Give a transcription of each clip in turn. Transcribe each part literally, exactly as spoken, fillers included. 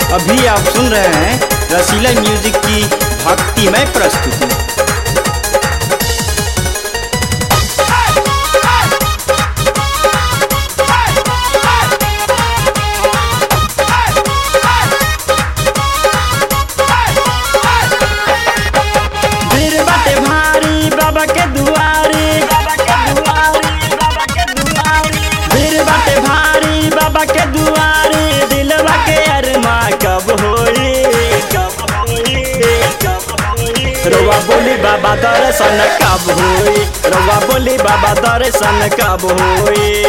अभी आप सुन रहे हैं रसीला म्यूजिक की भक्तिमय प्रस्तुति। भीड़ बाटे भारी बाबा के दुआरे, बाबा के दुआरे, बाबा के दुआरे। भीड़ बाटे भारी बाबा के दुआरे, दिलवा के अरमा कब होई, कब होई, कब होई। रउआ बोली बाबा दर्शन कब होई, रउआ बोली बाबा दर्शन कब होई।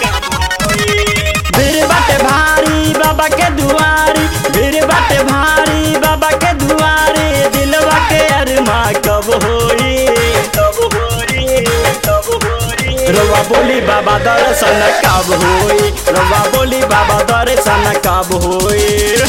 भीड़ बाटे भारी बाबा के दुआरे, भीड़ बाटे भारी बाबा के दुआरे, दिलवा के अरमा कब होई, कब होई, कब होई। रउआ बोली बाबा दर्शन कब होई, रउआ बोली बाबा दर्शन कब होई।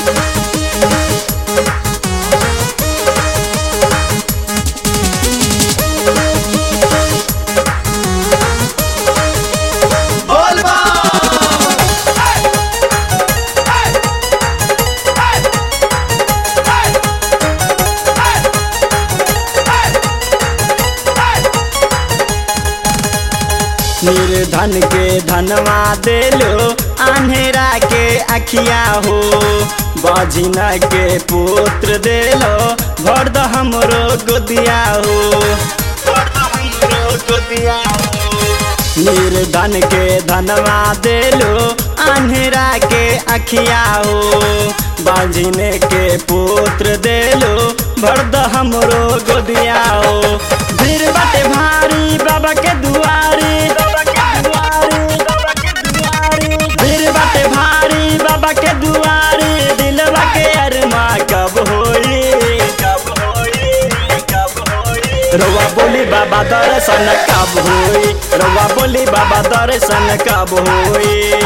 निर्धन के धनवा देलो, अन्हेरा के अखिया हो। बाजिना के पुत्र देलो, भर द हमरो गोदिया हो, भर द हमरो गोदिया हो। निर्धन के धनवा देलो, अन्हेरा के अखिया हो। बाजिने के पुत्र देलो, भर द हमरो गोदिया हो। भीड़ बाटे भारी बाबा के दुआरे, बाबा के दुआरे, बाबा के दुआरे। भीड़ बाटे भारी बाबा के दुआरे, दिलवा के अरमा कब होई, कब होई, कब होई। रउआ बोली बाबा दर्शन कब होई, रउआ बोली बाबा दर्शन कब होई।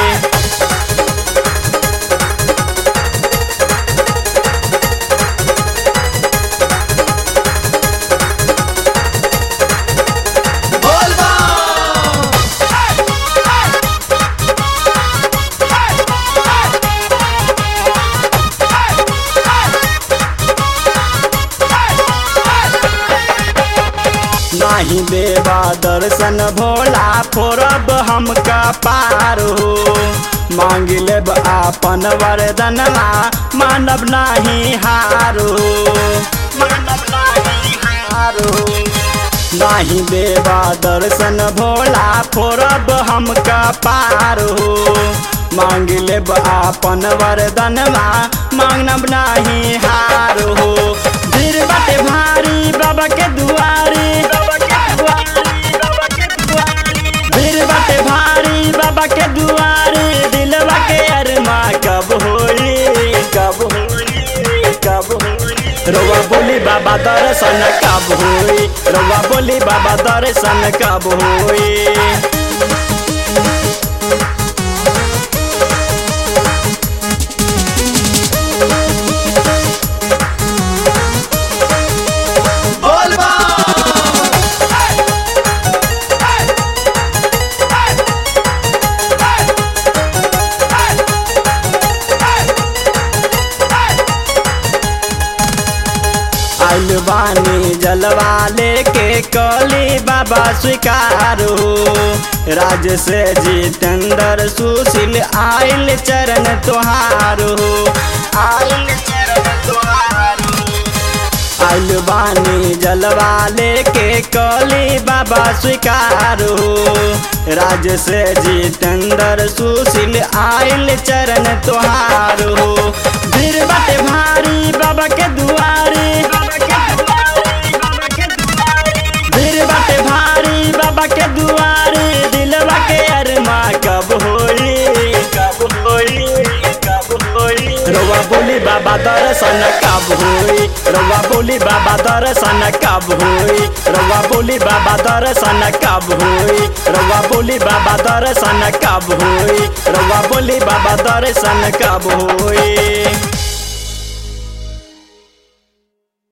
नाही देवा दर्शन भोला, फोरब हमका पार हो। मांग लेब आपन वरदनवा, मानव नाही हारो, मानव नाही हारो। नाही देवा दर्शन भोला, फोरब हमका पार हो। मांग लेब आपन वरदनवा, मानव नाही हारो। भीड़ बाटे भारी बाबा के दुआरे, भीड़ बाटे भारी बाबा के दुआरे, दिलवा के अरमा कब होई, कब होई, कब होई। रउआ बोली बाबा दर्शन कब होई, रउआ बोली बाबा दर्शन कब होई। आइल बानी जलवा लेके, कली बाबा स्वीकार हो। राज से जितेंद्र सुशील, आइल चरण तोहार हो, आइल चरण तोहार हो। आइल बानी जलवा लेके, कली बाबा स्वीकार हो। राज से जितेंद्र सुशील, आइल चरण तोहार हो। भीड़ बाटे भारी बाबा के दुआरे, भीड़ बाटे भारी बाबा के दुआरे, दिलवा के अरमा कब होई, कब होई, कब होई। रउआ बोली बाबा दर्शन कब होई, रउआ बोली बाबा दर्शन कब होई, रउआ बोली बाबा दर्शन कब होई, रउआ बोली बाबा दर्शन कब होई, रउआ बोली बाबा दर्शन कब होई।